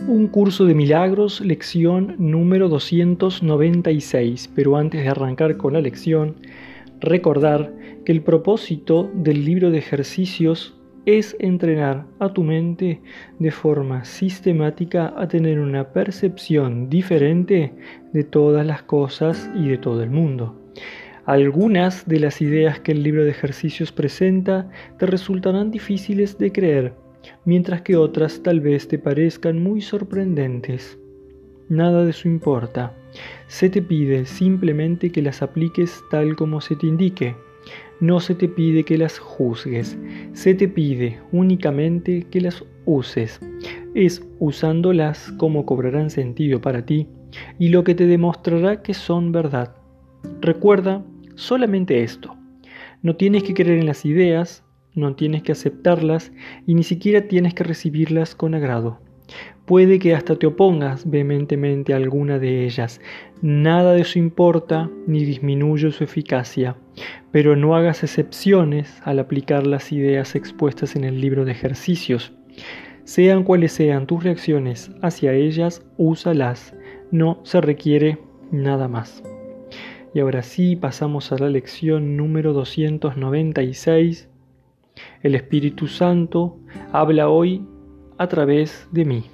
Un curso de milagros, lección número 296. Pero antes de arrancar con la lección, recordar que el propósito del libro de ejercicios es entrenar a tu mente de forma sistemática a tener una percepción diferente de todas las cosas y de todo el mundo. Algunas de las ideas que el libro de ejercicios presenta te resultarán difíciles de creer, mientras que otras tal vez te parezcan muy sorprendentes. Nada de eso importa. Se te pide simplemente que las apliques tal como se te indique. No se te pide que las juzgues. Se te pide únicamente que las uses. Es usándolas como cobrarán sentido para ti y lo que te demostrará que son verdad. Recuerda solamente esto. No tienes que creer en las ideas, no tienes que aceptarlas y ni siquiera tienes que recibirlas con agrado. Puede que hasta te opongas vehementemente a alguna de ellas. Nada de eso importa ni disminuye su eficacia, pero no hagas excepciones al aplicar las ideas expuestas en el libro de ejercicios. Sean cuales sean tus reacciones hacia ellas, úsalas. No se requiere nada más. Y ahora sí, pasamos a la lección número 296. El Espíritu Santo habla hoy a través de mí.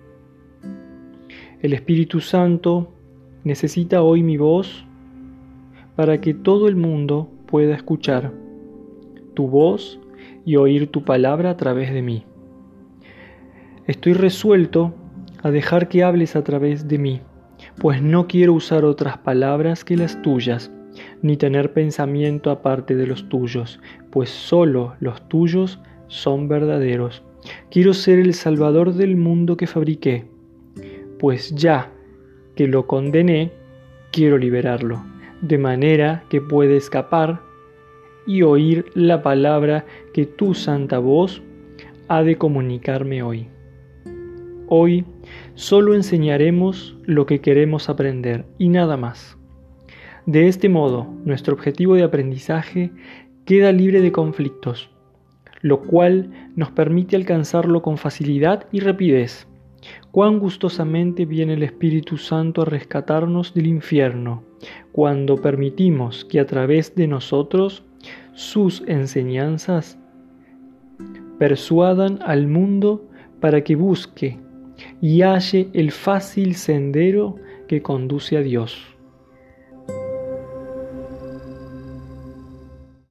El Espíritu Santo necesita hoy mi voz para que todo el mundo pueda escuchar tu voz y oír tu palabra a través de mí. Estoy resuelto a dejar que hables a través de mí, pues no quiero usar otras palabras que las tuyas, ni tener pensamiento aparte de los tuyos, pues solo los tuyos son verdaderos. Quiero ser el Salvador del mundo que fabriqué, pues ya que lo condené, quiero liberarlo, de manera que pueda escapar y oír la palabra que tu santa voz ha de comunicarme hoy. Hoy solo enseñaremos lo que queremos aprender y nada más. De este modo, nuestro objetivo de aprendizaje queda libre de conflictos, lo cual nos permite alcanzarlo con facilidad y rapidez. Cuán gustosamente viene el Espíritu Santo a rescatarnos del infierno, cuando permitimos que a través de nosotros sus enseñanzas persuadan al mundo para que busque y halle el fácil sendero que conduce a Dios.